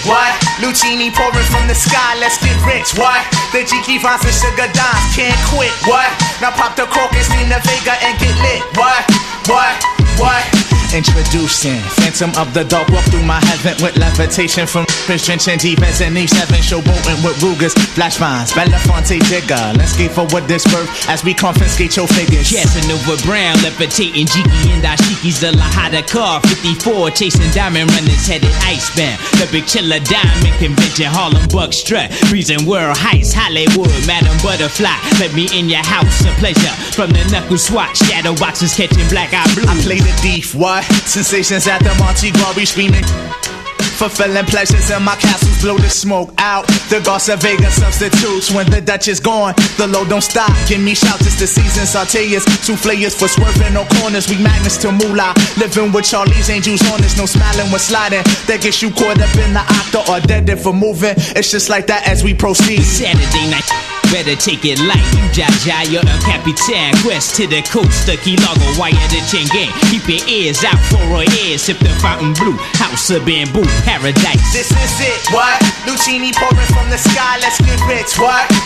What? Lucini pouring from the sky, let's get rich. What? The Jiki finds and sugar dimes, can't quit. What? Now pop the cork and steam the Vega and get lit. What? Introducing Phantom of the Dark, walk through my heaven with levitation from drenching defense and E7 showboating with Rugers, flash vines, Belafonte Jigger. Let's skate forward this birth as we confiscate your figures. Casanova Brown, levitating Jiki and Ashiki's the Lahada car 54, chasing diamond runners headed icebound. The Big Chiller Diamond Convention, Harlem Buck Strut, Reason World Heights, Hollywood, Madam Butterfly. Let me in your house, a pleasure. From the knuckle swatch, shadow boxes catching black eye blue. I play the thief, what? Sensations at the Monte Gras, screaming. Fulfilling pleasures in my castles, blow the smoke out. The Garza Vega substitutes when the Dutch is gone. The load don't stop, give me shouts, it's the season. Sauteas, souffleurs for swerving, no corners. We magnets to moolah, living with Charlie's Angels on us. No smiling when sliding, that gets you caught up in the octa or dead if we're moving. It's just like that as we proceed. Saturday night, better take it light. You Jaja, you're a Capitan. Quest to the coast, the Key Largo, wire the Chengen. Keep your ears out for our ears. Sip the fountain blue, house of bamboo, paradise. This is it, what? Lucini pouring from the sky, let's get rich, what?